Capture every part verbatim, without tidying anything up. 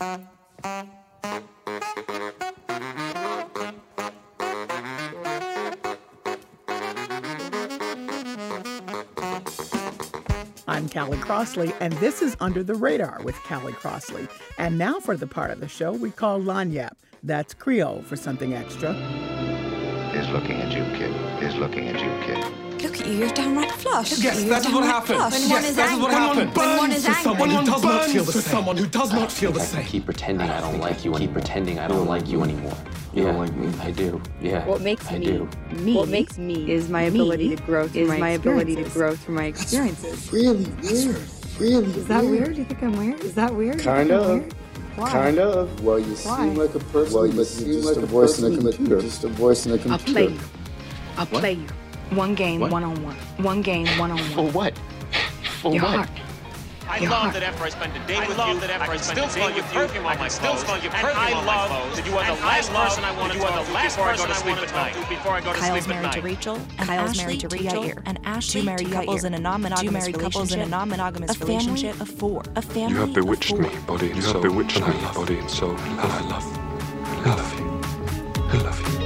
I'm Callie Crossley, and this is Under the Radar with Callie Crossley. And now for the part of the show we call Lagniappe. That's Creole for something extra. Is looking at you, kid. Is looking at you, kid. Look at you, you're downright flush. Yes, that is what happened. When one Yes, is that is angry. what happened. When one is For angry. someone who does not feel the for same. someone who does not feel the I same. keep pretending I don't like you. Keep pretending I don't like you anymore. You don't like me? I do. Yeah. What makes I me do. me? What makes me is my me ability to grow through is my, my ability to experiences. grow through my experiences. Really weird. Really Is that weird? Do you think I'm weird? Is that weird? Do you Kind think I'm of. weird? Why? Kind of. Well, you Why? seem like a person. Well, you but seem you're like just a a voice in a person. computer. Just a voice in a I'll computer. play you. I'll play you. One game, What? one on one. One game, one on For one. what? For Your what? heart. I Your love heart. that after I spend a day I with love you, that after I I can spend still a day smell your with you, perfume I on my can still clothes. smell your And perfume I on my love clothes. that you are the And I last love person I want that to you are talk the to last before I go person to I sleep want at to talk night. to before I go to Kyle's sleep at married to night. Rachel, and Kyle's Ashley married to to Rachel, Jair, and Ashley two married to couples Jair. in a non-monogamous Two married couples in a relationship. non-monogamous A family relationship. of four. A family You have bewitched of me, four. body and You soul. have bewitched and me, I love body you. and soul. And I love you. I love you. I love you.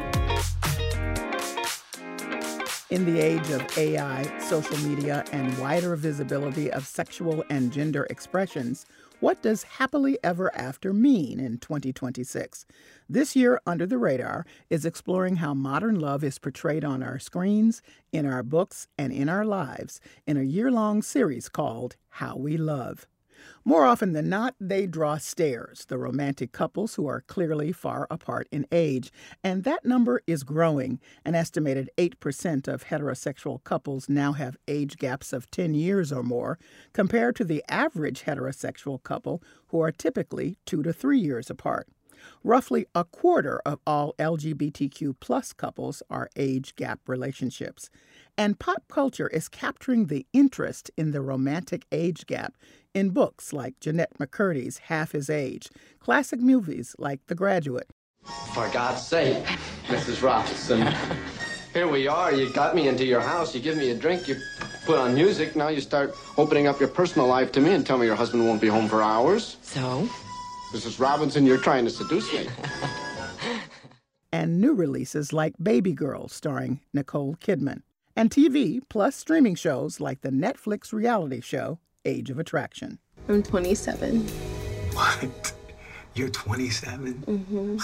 In the age of A I, social media, and wider visibility of sexual and gender expressions, what does happily ever after mean in twenty twenty-six? This year, Under the Radar is exploring how modern love is portrayed on our screens, in our books, and in our lives in a year-long series called How We Love. More often than not, they draw stares, the romantic couples who are clearly far apart in age. And that number is growing. An estimated eight percent of heterosexual couples now have age gaps of ten years or more, compared to the average heterosexual couple, who are typically two to three years apart. Roughly a quarter of all L G B T Q plus couples are age gap relationships. And pop culture is capturing the interest in the romantic age gap in books like Jeanette McCurdy's Half His Age, classic movies like The Graduate. For God's sake, Missus Robinson. Here we are. You got me into your house. You give me a drink. You put on music. Now you start opening up your personal life to me and tell me your husband won't be home for hours. So? Missus Robinson, you're trying to seduce me. And new releases like Baby Girl, starring Nicole Kidman. And T V plus streaming shows like the Netflix reality show Age of Attraction. I'm twenty-seven. What? You're twenty-seven? Mm-hmm.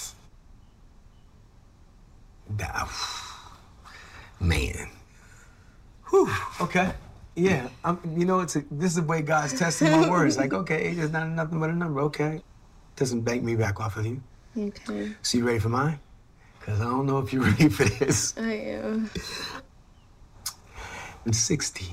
That, man. Whew. Okay. Yeah. I'm, you know, it's a, this is the way God's testing my words. Like, okay, age is not nothing but a number. Okay. Doesn't bank me back off of you. Okay. So you ready for mine? Because I don't know if you're ready for this. I am. I'm sixty.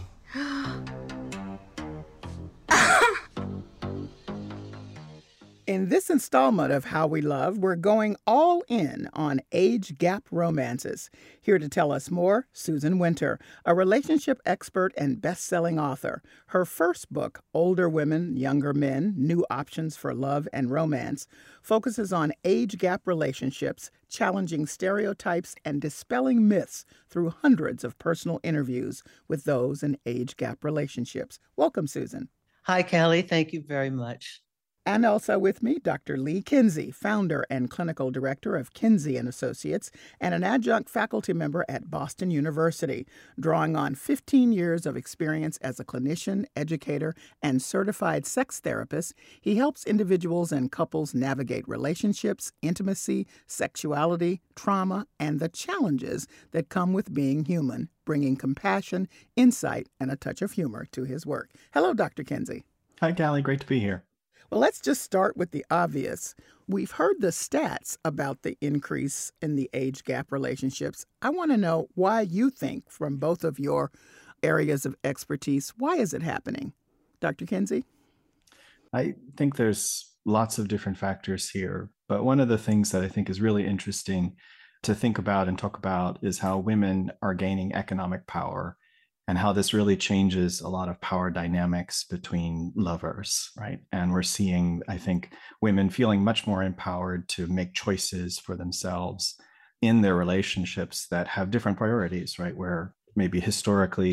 In this installment of How We Love, we're going all in on age gap romances. Here to tell us more, Susan Winter, a relationship expert and best-selling author. Her first book, Older Women, Younger Men, New Options for Love and Romance, focuses on age gap relationships, challenging stereotypes and dispelling myths through hundreds of personal interviews with those in age gap relationships. Welcome, Susan. Hi, Callie. Thank you very much. And also with me, Doctor Lee Kinsey, founder and clinical director of Kinsey and Associates, and an adjunct faculty member at Boston University, drawing on fifteen years of experience as a clinician, educator, and certified sex therapist. He helps individuals and couples navigate relationships, intimacy, sexuality, trauma, and the challenges that come with being human, bringing compassion, insight, and a touch of humor to his work. Hello, Doctor Kinsey. Hi, Callie. Great to be here. Well, let's just start with the obvious. We've heard the stats about the increase in the age gap relationships. I want to know why you think, from both of your areas of expertise, why is it happening? Doctor Kinsey? I think there's lots of different factors here, but one of the things that I think is really interesting to think about and talk about is how women are gaining economic power and how this really changes a lot of power dynamics between lovers, right? And we're seeing, I think, women feeling much more empowered to make choices for themselves in their relationships that have different priorities, right? Where maybe historically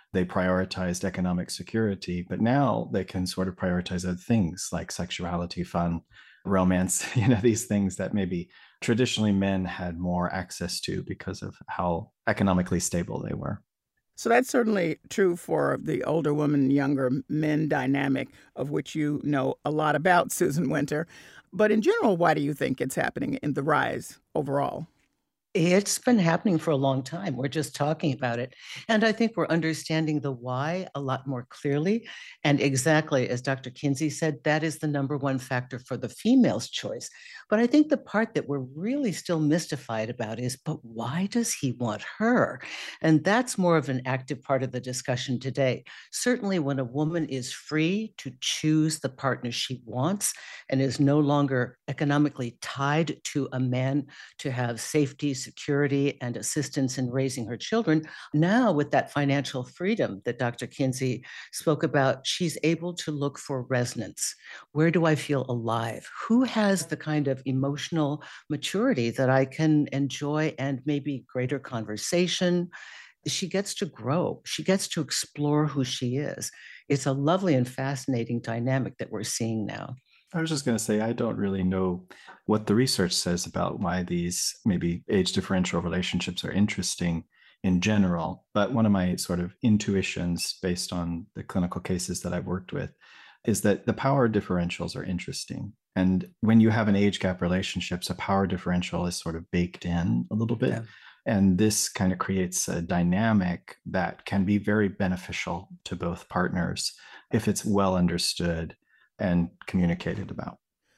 They prioritized economic security, but now they can sort of prioritize other things like sexuality, fun, romance, you know, these things that maybe traditionally men had more access to because of how economically stable they were. So that's certainly true for the older woman, younger men dynamic, of which you know a lot about, Susan Winter. But in general, why do you think it's happening in the rise overall? It's been happening for a long time. We're just talking about it. And I think we're understanding the why a lot more clearly. And exactly as Doctor Kinsey said, that is the number one factor for the female's choice. But I think the part that we're really still mystified about is, but why does he want her? And that's more of an active part of the discussion today. Certainly when a woman is free to choose the partner she wants and is no longer economically tied to a man to have safety, security, and assistance in raising her children. Now, with that financial freedom that Doctor Kinsey spoke about, she's able to look for resonance. Where do I feel alive? Who has the kind of emotional maturity that I can enjoy and maybe greater conversation? She gets to grow. She gets to explore who she is. It's a lovely and fascinating dynamic that we're seeing now. I was just going to say, I don't really know what the research says about why these maybe age differential relationships are interesting in general. But one of my sort of intuitions based on the clinical cases that I've worked with is that the power differentials are interesting. And when you have an age gap relationships, a power differential is sort of baked in a little bit. Yeah. And this kind of creates a dynamic that can be very beneficial to both partners if it's well understood and communicated about.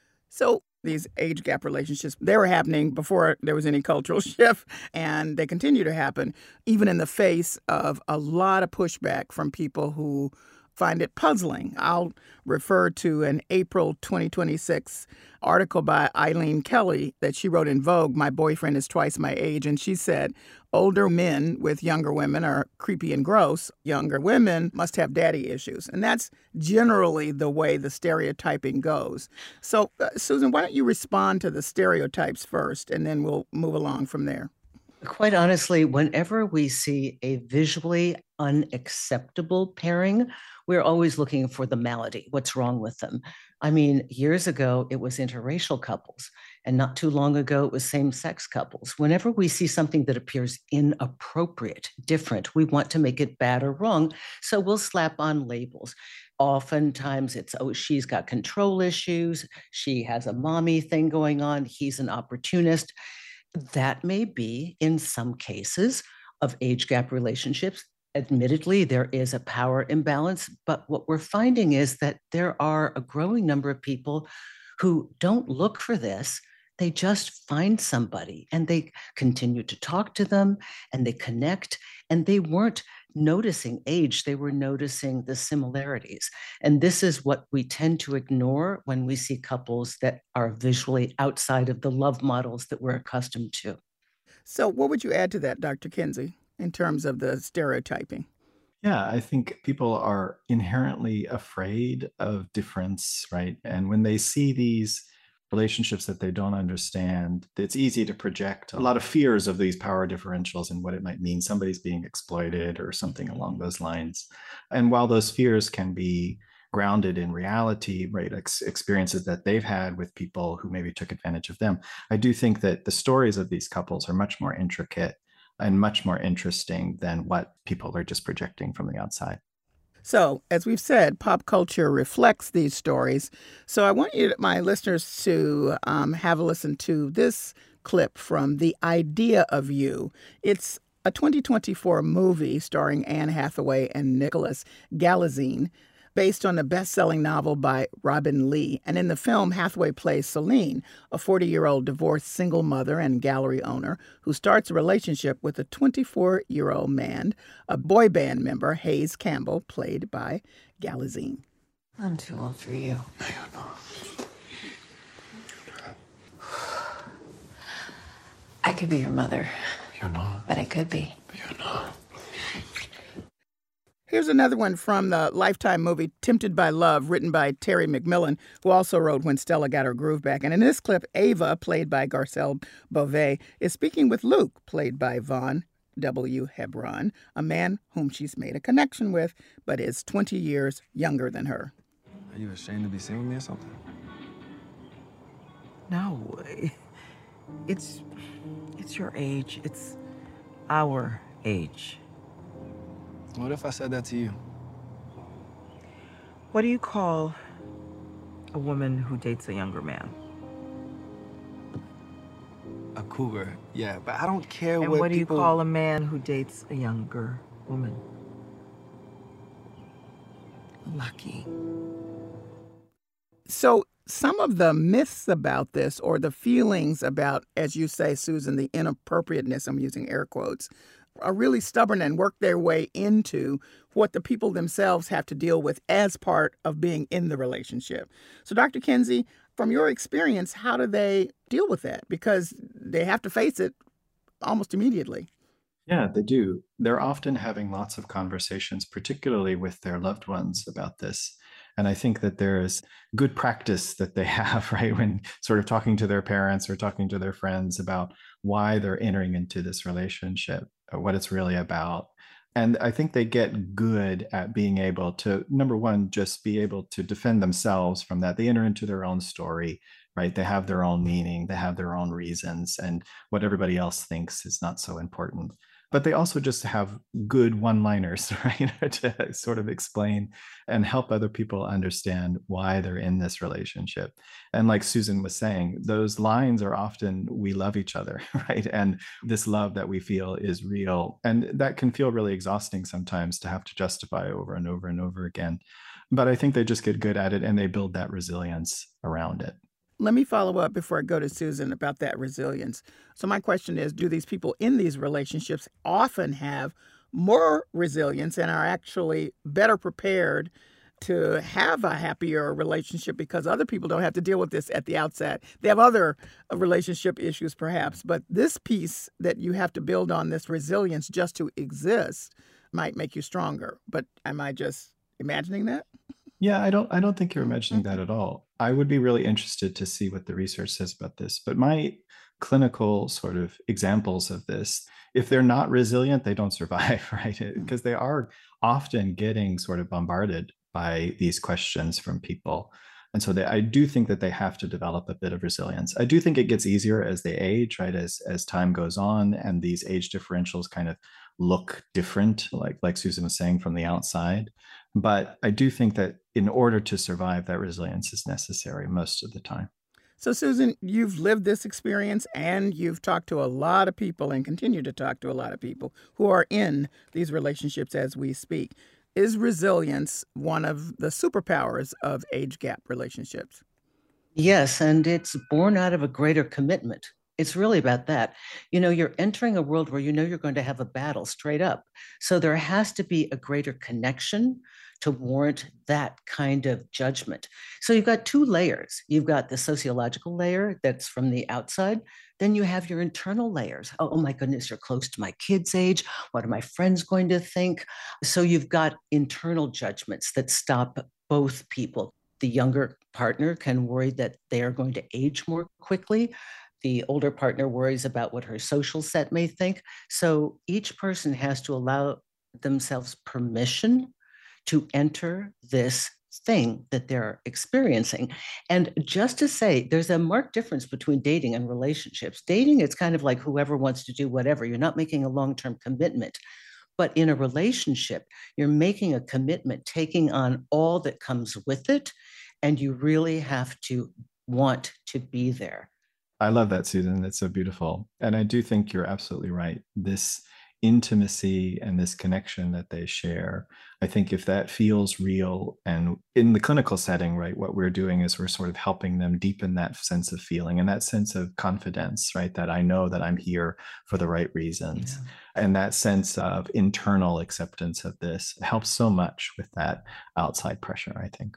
So these age gap relationships, they were happening before there was any cultural shift, and they continue to happen, even in the face of a lot of pushback from people who find it puzzling. I'll refer to an April twenty twenty-six article by Eileen Kelly that she wrote in Vogue, "My boyfriend is twice my age," and she said, older men with younger women are creepy and gross. Younger women must have daddy issues. And that's generally the way the stereotyping goes. So, uh, Susan, why don't you respond to the stereotypes first, and then we'll move along from there. Quite honestly, whenever we see a visually unacceptable pairing, we're always looking for the malady. What's wrong with them? I mean, years ago, it was interracial couples, and not too long ago, it was same-sex couples. Whenever we see something that appears inappropriate, different, we want to make it bad or wrong, so we'll slap on labels. Oftentimes it's, oh, she's got control issues, she has a mommy thing going on, he's an opportunist. That may be in some cases of age gap relationships. Admittedly, there is a power imbalance, but what we're finding is that there are a growing number of people who don't look for this. They just find somebody and they continue to talk to them and they connect, and they weren't noticing age, they were noticing the similarities. And this is what we tend to ignore when we see couples that are visually outside of the love models that we're accustomed to. So what would you add to that, Doctor Kinsey, in terms of the stereotyping? Yeah, I think people are inherently afraid of difference, right? And when they see these relationships that they don't understand, it's easy to project a lot of fears of these power differentials and what it might mean. Somebody's being exploited or something along those lines. And while those fears can be grounded in reality, right, ex- experiences that they've had with people who maybe took advantage of them, I do think that the stories of these couples are much more intricate and much more interesting than what people are just projecting from the outside. So, as we've said, pop culture reflects these stories. So I want you, my listeners, to um, have a listen to this clip from The Idea of You. It's a twenty twenty-four movie starring Anne Hathaway and Nicholas Galitzine, based on a best-selling novel by Robin Lee. And in the film, Hathaway plays Celine, a forty-year-old divorced single mother and gallery owner who starts a relationship with a twenty-four-year-old man, a boy band member, Hayes Campbell, played by Galitzine. I'm too old for you. No, you're not. I could be your mother. You're not. But I could be. But you're not. Here's another one from the Lifetime movie Tempted by Love, written by Terry McMillan, who also wrote When Stella Got Her Groove Back. And in this clip, Ava, played by Garcelle Beauvais, is speaking with Luke, played by Vaughn W. Hebron, a man whom she's made a connection with, but is twenty years younger than her. Are you ashamed to be seen with me or something? No, it's, it's your age. It's our age. What if I said that to you? What do you call a woman who dates a younger man? A cougar, yeah, but I don't care and what what do people... you call a man who dates a younger woman? Lucky. So some of the myths about this, or the feelings about, as you say, Susan, the inappropriateness, I'm using air quotes, are really stubborn and work their way into what the people themselves have to deal with as part of being in the relationship. So Doctor Kinsey, from your experience, how do they deal with that? Because they have to face it almost immediately. Yeah, they do. They're often having lots of conversations, particularly with their loved ones, about this. And I think that there's good practice that they have, right, when sort of talking to their parents or talking to their friends about why they're entering into this relationship, what it's really about. And I think they get good at being able to, number one, just be able to defend themselves from that. They enter into their own story, right? They have their own meaning, they have their own reasons, and what everybody else thinks is not so important. But they also just have good one-liners, right, to sort of explain and help other people understand why they're in this relationship. And like Susan was saying, those lines are often, we love each other, right? And this love that we feel is real. And that can feel really exhausting sometimes to have to justify over and over and over again. But I think they just get good at it and they build that resilience around it. Let me follow up before I go to Susan about that resilience. So my question is, do these people in these relationships often have more resilience and are actually better prepared to have a happier relationship because other people don't have to deal with this at the outset? They have other relationship issues perhaps, but this piece that you have to build on, this resilience just to exist, might make you stronger. But am I just imagining that? Yeah, I don't I don't think you're imagining that at all. I would be really interested to see what the research says about this. But my clinical sort of examples of this, if they're not resilient, they don't survive, right? Because they are often getting sort of bombarded by these questions from people. And so they, I do think that they have to develop a bit of resilience. I do think it gets easier as they age, right? As as time goes on and these age differentials kind of look different, like like Susan was saying, from the outside. But I do think that in order to survive, that resilience is necessary most of the time. So, Susan, you've lived this experience and you've talked to a lot of people and continue to talk to a lot of people who are in these relationships as we speak. Is resilience one of the superpowers of age gap relationships? Yes, and it's born out of a greater commitment. It's really about that. You know, you're entering a world where you know you're going to have a battle straight up. So there has to be a greater connection to warrant that kind of judgment. So you've got two layers. You've got the sociological layer that's from the outside. Then you have your internal layers. Oh, oh my goodness, you're close to my kid's age. What are my friends going to think? So you've got internal judgments that stop both people. The younger partner can worry that they are going to age more quickly. The older partner worries about what her social set may think. So each person has to allow themselves permission to enter this thing that they're experiencing. And just to say, there's a marked difference between dating and relationships. Dating, it's kind of like whoever wants to do whatever. You're not making a long-term commitment. But in a relationship, you're making a commitment, taking on all that comes with it, and you really have to want to be there. I love that, Susan. That's so beautiful. And I do think you're absolutely right. This intimacy and this connection that they share, I think if that feels real, and in the clinical setting, right, what we're doing is we're sort of helping them deepen that sense of feeling and that sense of confidence, right, that I know that I'm here for the right reasons. Yeah. And that sense of internal acceptance of this helps so much with that outside pressure, I think.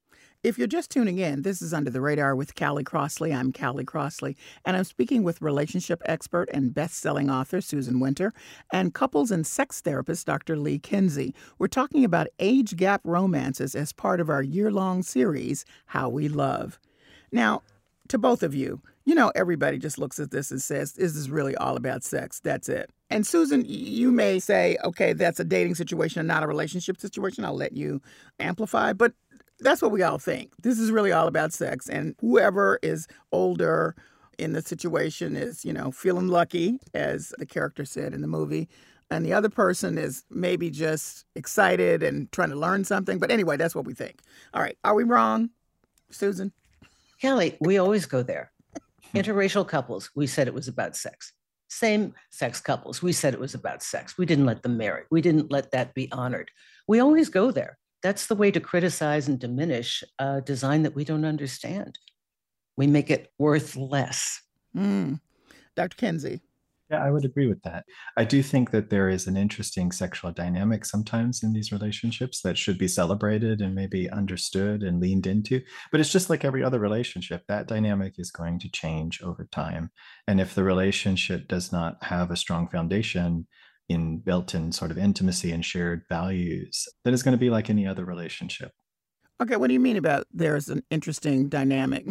If you're just tuning in, this is Under the Radar with Callie Crossley. I'm Callie Crossley, and I'm speaking with relationship expert and best-selling author Susan Winter and couples and sex therapist Doctor Lee Kinsey. We're talking about age gap romances as part of our year-long series, How We Love. Now, to both of you, You know, everybody just looks at this and says, this is really all about sex. That's it. And Susan, you may say, okay, that's a dating situation and not a relationship situation. I'll let you amplify. But that's what we all think. This is really all about sex. And whoever is older in the situation is, you know, feeling lucky, as the character said in the movie. And the other person is maybe just excited and trying to learn something. But anyway, that's what we think. All right. Are we wrong, Susan? Kelly, we always go there. Interracial couples, we said it was about sex. Same sex couples, we said it was about sex. We didn't let them marry. We didn't let that be honored. We always go there. That's the way to criticize and diminish a design that we don't understand. We make it worth less. Mm. Doctor Kinsey. Yeah, I would agree with that. I do think that there is an interesting sexual dynamic sometimes in these relationships that should be celebrated and maybe understood and leaned into. But it's just like every other relationship. That dynamic is going to change over time. And if the relationship does not have a strong foundation in built-in sort of intimacy and shared values, then it's going to be like any other relationship. Okay, what do you mean about there's an interesting dynamic?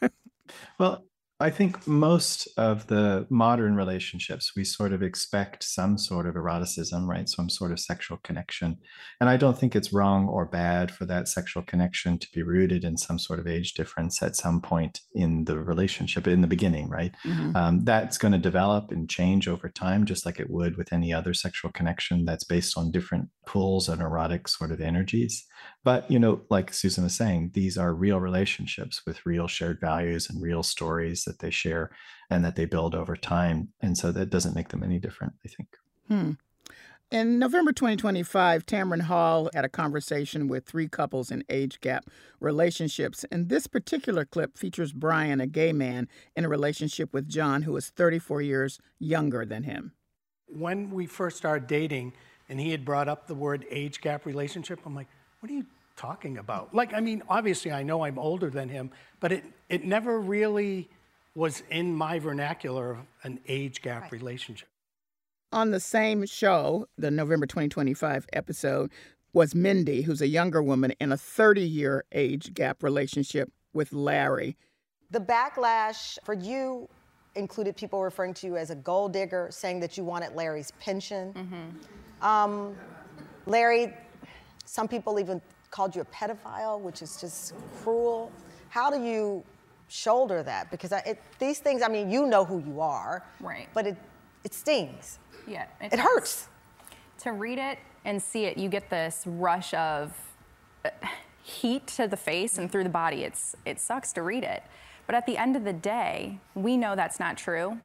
Well, I think most of the modern relationships, we sort of expect some sort of eroticism, right? Some sort of sexual connection. And I don't think it's wrong or bad for that sexual connection to be rooted in some sort of age difference at some point in the relationship, in the beginning, right? Mm-hmm. Um, that's going to develop and change over time, just like it would with any other sexual connection that's based on different pulls and erotic sort of energies. But, you know, like Susan was saying, these are real relationships with real shared values and real stories that they share and that they build over time. And so that doesn't make them any different, I think. Hmm. In November twenty twenty-five, Tamron Hall had a conversation with three couples in age gap relationships. And this particular clip features Brian, a gay man, in a relationship with John, who is thirty-four years younger than him. When we first started dating and he had brought up the word age gap relationship, I'm like, what are you talking about? Like, I mean, obviously I know I'm older than him, but it, it never really was in my vernacular of an age gap right. relationship. On the same show, the November twenty twenty-five episode, was Mindy, who's a younger woman in a thirty-year age gap relationship with Larry. The backlash for you included people referring to you as a gold digger, saying that you wanted Larry's pension. Mm-hmm. um, Larry, some people even called you a pedophile, which is just cruel. How do you shoulder that? Because I, it, these things, I mean, you know who you are, right? But it it stings. Yeah, it, it hurts. To read it and see it, you get this rush of heat to the face and through the body. It's it sucks to read it, but at the end of the day, we know that's not true.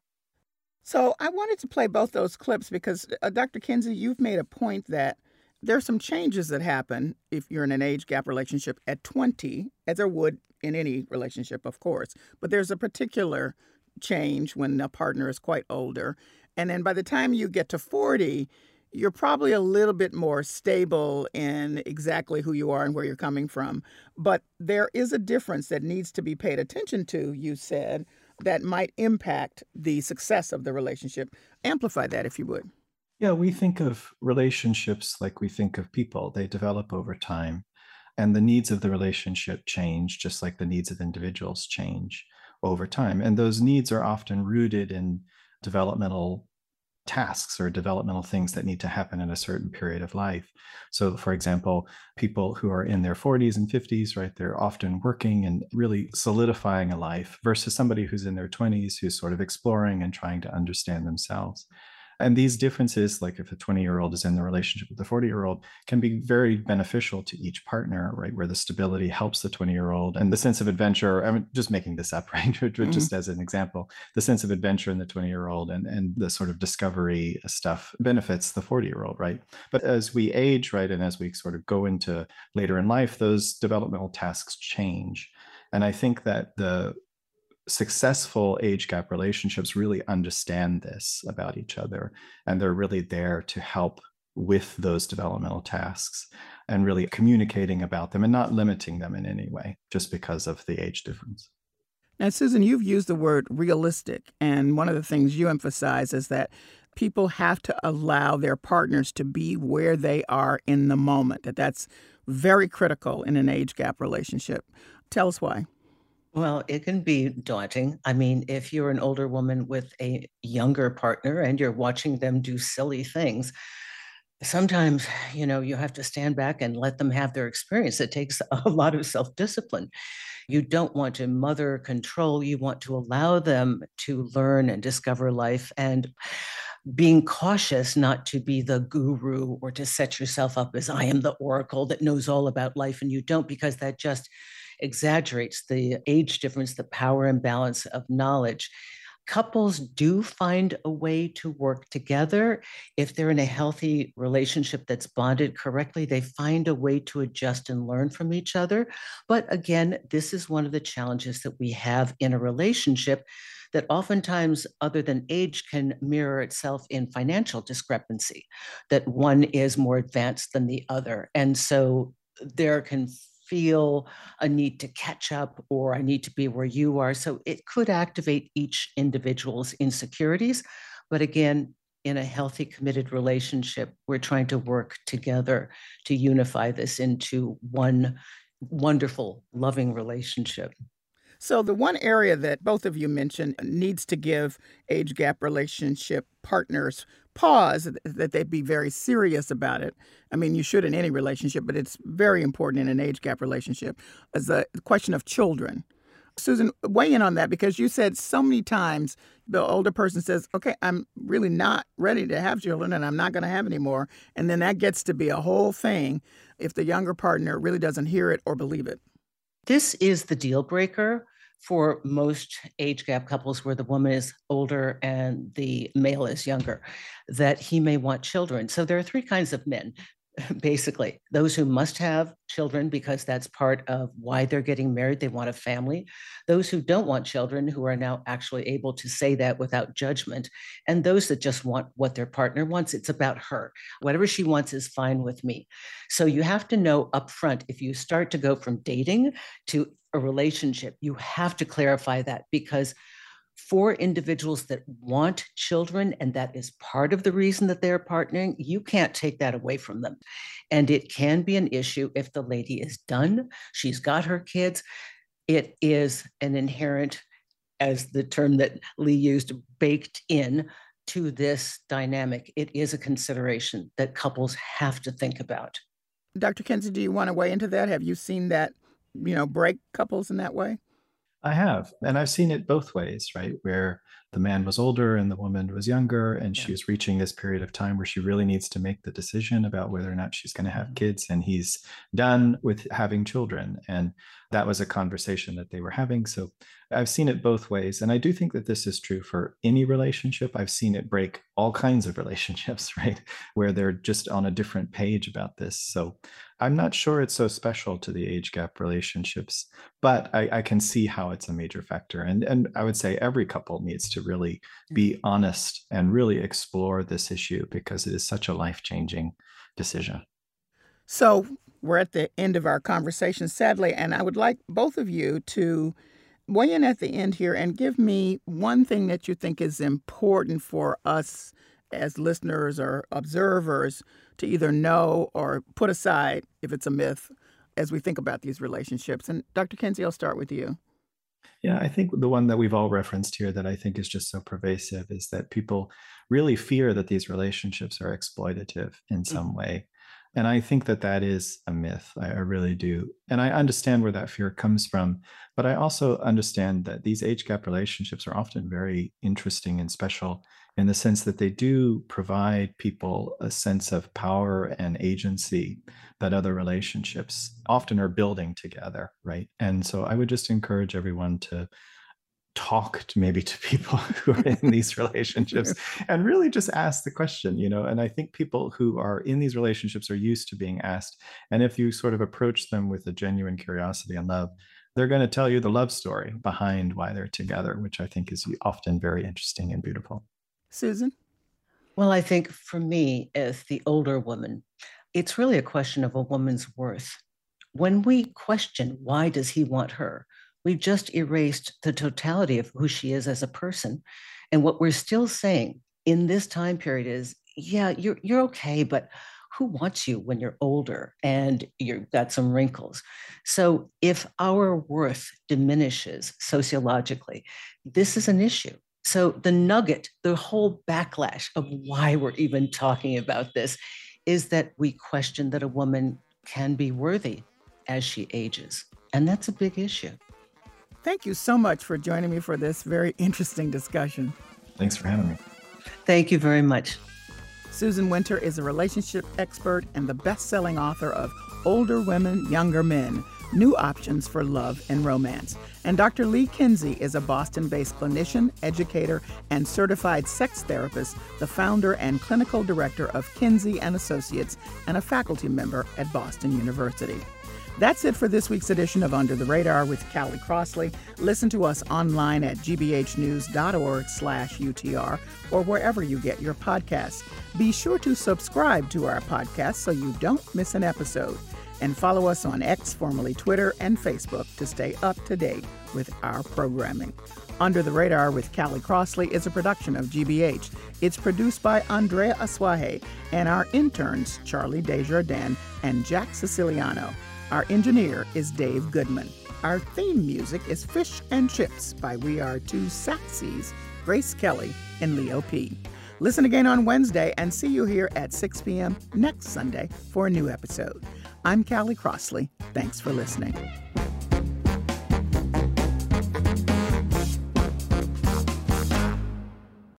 So I wanted to play both those clips because, uh, Doctor Kinsey, you've made a point that there are some changes that happen if you're in an age gap relationship at twenty, as there would in any relationship, of course. But there's a particular change when a partner is quite older. And then by the time you get to forty, you're probably a little bit more stable in exactly who you are and where you're coming from. But there is a difference that needs to be paid attention to, you said, that might impact the success of the relationship. Amplify that, if you would. Yeah, we think of relationships like we think of people. They develop over time, and the needs of the relationship change, just like the needs of individuals change over time. And those needs are often rooted in developmental tasks or developmental things that need to happen in a certain period of life. So, for example, people who are in their forties and fifties, right, they're often working and really solidifying a life versus somebody who's in their twenties, who's sort of exploring and trying to understand themselves. And these differences, like if a twenty-year-old is in the relationship with a forty-year-old, can be very beneficial to each partner, right? Where the stability helps the twenty-year-old and the sense of adventure, I'm just making this up, right? Mm-hmm. Just as an example, the sense of adventure in the twenty-year-old and, and the sort of discovery stuff benefits the forty-year-old, right? But as we age, right, and as we sort of go into later in life, those developmental tasks change. And I think that the successful age gap relationships really understand this about each other, and they're really there to help with those developmental tasks and really communicating about them and not limiting them in any way just because of the age difference. Now, Susan, you've used the word realistic, and one of the things you emphasize is that people have to allow their partners to be where they are in the moment, that that's very critical in an age gap relationship. Tell us why. Well, it can be daunting. I mean, if you're an older woman with a younger partner and you're watching them do silly things, sometimes, you know, you have to stand back and let them have their experience. It takes a lot of self-discipline. You don't want to mother control. You want to allow them to learn and discover life, and being cautious not to be the guru or to set yourself up as I am the oracle that knows all about life, and you don't, because that just exaggerates the age difference, the power imbalance of knowledge. Couples do find a way to work together. If they're in a healthy relationship that's bonded correctly, they find a way to adjust and learn from each other. But again, this is one of the challenges that we have in a relationship, that oftentimes, other than age, can mirror itself in financial discrepancy, that one is more advanced than the other. And so there can feel a need to catch up, or I need to be where you are. So it could activate each individual's insecurities. But again, in a healthy, committed relationship, we're trying to work together to unify this into one wonderful, loving relationship. So the one area that both of you mentioned needs to give age gap relationship partners pause, that they be very serious about it. I mean, you should in any relationship, but it's very important in an age gap relationship, is the question of children. Susan, weigh in on that, because you said so many times the older person says, okay, I'm really not ready to have children and I'm not going to have any more. And then that gets to be a whole thing if the younger partner really doesn't hear it or believe it. This is the deal breaker for most age gap couples, where the woman is older and the male is younger, that he may want children. So there are three kinds of men, basically. Those who must have children because that's part of why they're getting married. They want a family. Those who don't want children, who are now actually able to say that without judgment. And those that just want what their partner wants. It's about her. Whatever she wants is fine with me. So you have to know upfront, if you start to go from dating to a relationship, you have to clarify that, because for individuals that want children, and that is part of the reason that they're partnering, you can't take that away from them. And it can be an issue if the lady is done, she's got her kids. It is an inherent, as the term that Lee used, baked in to this dynamic. It is a consideration that couples have to think about. Doctor Kinsey, do you want to weigh into that? Have you seen that, you know, break couples in that way? I have. And I've seen it both ways, right? Where the man was older and the woman was younger, and yeah. she was reaching this period of time where she really needs to make the decision about whether or not she's going to have kids. And he's done with having children. And that was a conversation that they were having. So I've seen it both ways. And I do think that this is true for any relationship. I've seen it break all kinds of relationships, right? Where they're just on a different page about this. So I'm not sure it's so special to the age gap relationships, but I, I can see how it's a major factor. And, and I would say every couple needs to really be honest and really explore this issue, because it is such a life-changing decision. So we're at the end of our conversation, sadly, and I would like both of you to weigh in at the end here and give me one thing that you think is important for us as listeners or observers to either know or put aside if it's a myth as we think about these relationships. And Doctor Kinsey, I'll start with you. Yeah, I think the one that we've all referenced here that I think is just so pervasive is that people really fear that these relationships are exploitative in some mm-hmm. way. And I think that that is a myth. I, I really do. And I understand where that fear comes from. But I also understand that these age gap relationships are often very interesting and special in the sense that they do provide people a sense of power and agency that other relationships often are building together, right? And so I would just encourage everyone to talk to maybe to people who are in these relationships and really just ask the question, you know, and I think people who are in these relationships are used to being asked. And if you sort of approach them with a genuine curiosity and love, they're going to tell you the love story behind why they're together, which I think is often very interesting and beautiful. Susan? Well, I think for me, as the older woman, it's really a question of a woman's worth. When we question, why does he want her? We've just erased the totality of who she is as a person. And what we're still saying in this time period is, yeah, you're, you're okay, but who wants you when you're older and you've got some wrinkles? So if our worth diminishes sociologically, this is an issue. So the nugget, the whole backlash of why we're even talking about this is that we question that a woman can be worthy as she ages. And that's a big issue. Thank you so much for joining me for this very interesting discussion. Thanks for having me. Thank you very much. Susan Winter is a relationship expert and the best-selling author of Older Women, Younger Men, New Options for Love and Romance. And Doctor Lee Kinsey is a Boston-based clinician, educator, and certified sex therapist, the founder and clinical director of Kinsey and Associates, and a faculty member at Boston University. That's it for this week's edition of Under the Radar with Callie Crossley. Listen to us online at g b h news dot org slash U T R or wherever you get your podcasts. Be sure to subscribe to our podcast so you don't miss an episode. And follow us on X, formerly Twitter, and Facebook to stay up to date with our programming. Under the Radar with Callie Crossley is a production of G B H. It's produced by Andrea Asuaje and our interns, Charlie Desjardins and Jack Siciliano. Our engineer is Dave Goodman. Our theme music is Fish and Chips by We Are Two Saxies, Grace Kelly and Leo P. Listen again on Wednesday and see you here at six p.m. next Sunday for a new episode. I'm Callie Crossley. Thanks for listening.